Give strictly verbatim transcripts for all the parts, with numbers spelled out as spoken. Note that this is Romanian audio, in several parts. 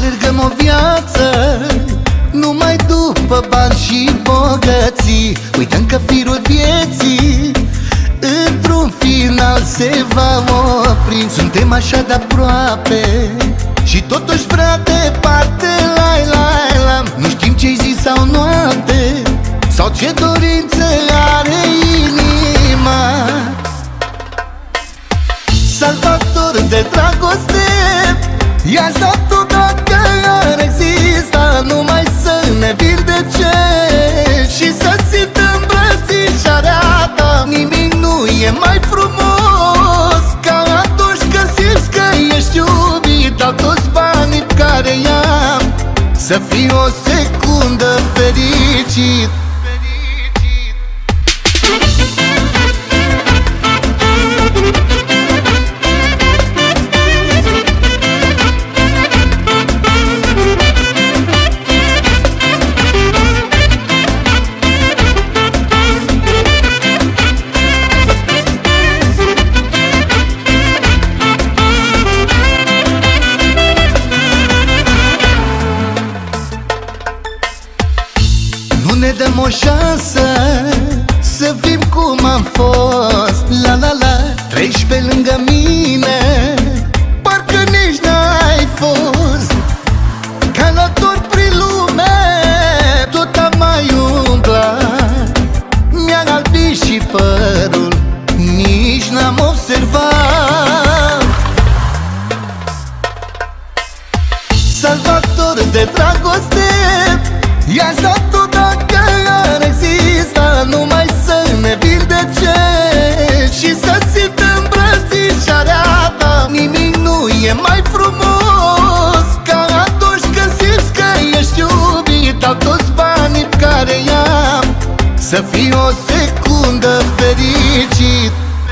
Alergăm o viață numai după bani și bogății. Uităm că firul vieții într-un final se va opri. Suntem așa de aproape și totuși prea departe. Lai, lai, la. Nu știm ce-i zi sau noapte sau ce dorințe are inima. Salvator de dragoste i-a dat tu dacă ar exista, numai să ne vindece și să simt îmbrățișarea ta. Nimic nu e mai frumos ca atunci când simți că ești iubit. Dau toți banii pe care i-am să fii o secundă fericit. Ne dăm o șansă să fim cum am fost. La la la, treci pe lângă mine, parcă nici n-ai fost. Călător prin lume, tot am mai umblat. Mi-a albit și părul, nici n-am observat. Salvator de dragoste i-a dat tu dacă ar exista, numai să ne vindece și să simt îmbrățișarea ta. Nimic nu e mai frumos ca atunci când simți că ești iubit. Dau toți banii pe care i-am să fii o secundă fericit.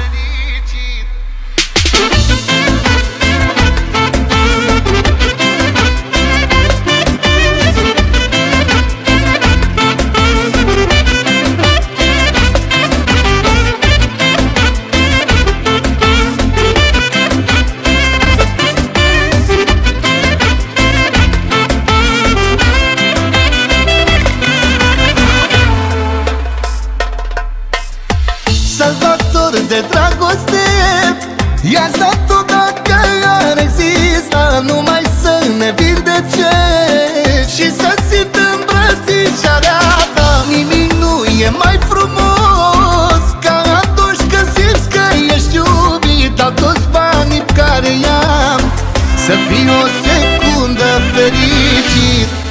Salvator de dragoste i-a dat tu dacă ar exista, numai să ne vindece și să simt îmbrățișarea ta. Nimic nu e mai frumos ca atunci când simți că ești iubit. Dau toți banii pe care i-am să fii o secundă fericit.